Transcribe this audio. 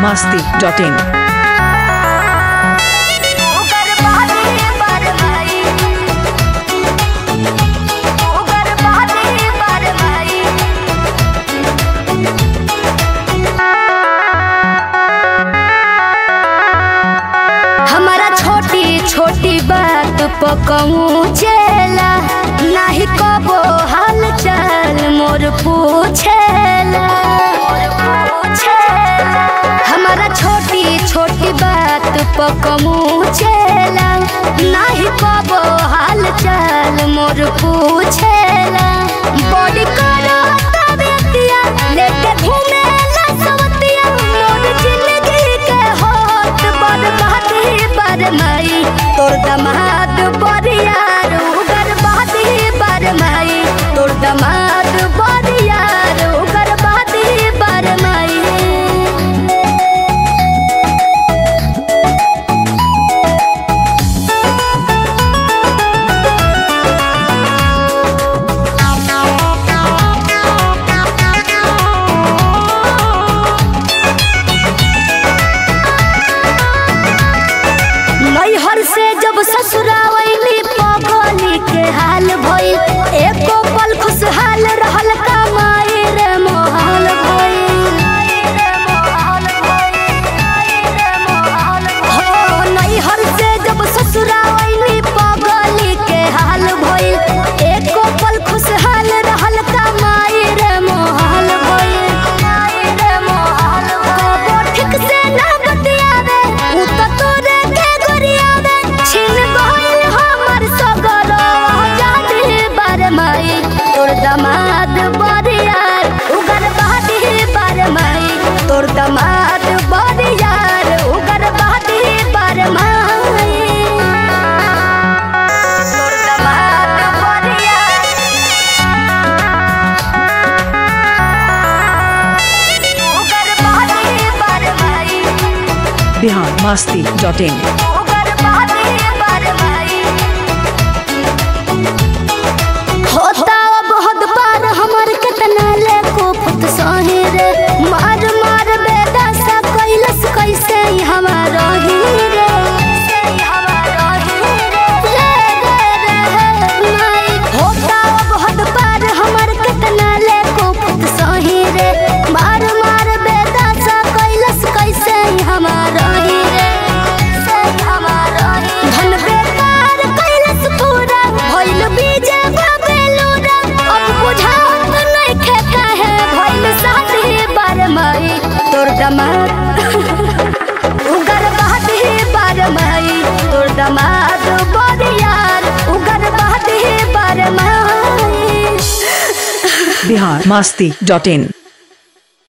biharmasti.in छोटी बात पहुँचेला नाही कबो हाल चाल मोर पूछेला हमारा छोटी छोटी बात पहुँचेला नाही कबो हाल चाल मोर पूछेला बॉडी करो तबियतिया लेके घूमेला सवतिया मोर जिंदगी के होत बर्बादी बरमाई तोर दमाद बरियार उगरबादी बरमाई तोर दमाद बरियार उगरबादी बरमाई नैहर से जब ससुरावैली पगली के हाल भइल एको पल खुशहाल रहल कमाई रे मोहाल भइल हो नैहर से जब ससुरावैली पगली के हाल भइल एको पल खुशहाल रहल कमाई रे मोहाल भइल कबो ठीक से ना बतियावे उ त तोरे के गोरियावे छिन गइल हमर सगर आजादी बरमाई तोर दमाद बरियार उगरबादी बरमाई तोर दमाद बरियार उगरबादी बरमाई तोर दमाद बरियार उगरबादी बरमाई biharmasti.in होता बहुत बार हमर कितना ले कुफत सही रे मार मार बेदशा कैलस कैसे हमारा ही रे होता बहुत बार हमर कितना ले कुफत सही रे मार मार बेदशा कैलस कैसे हमारा ही रे धन बेकार कैलस पूरा भइल बीजे बाबेलूरा अब बुझात नइखे काहे भइल शादी बरमाई तोर दमाद उगरबादी बरमाई तोर दमाद बरियार उगरबादी बरमाई biharmasti.in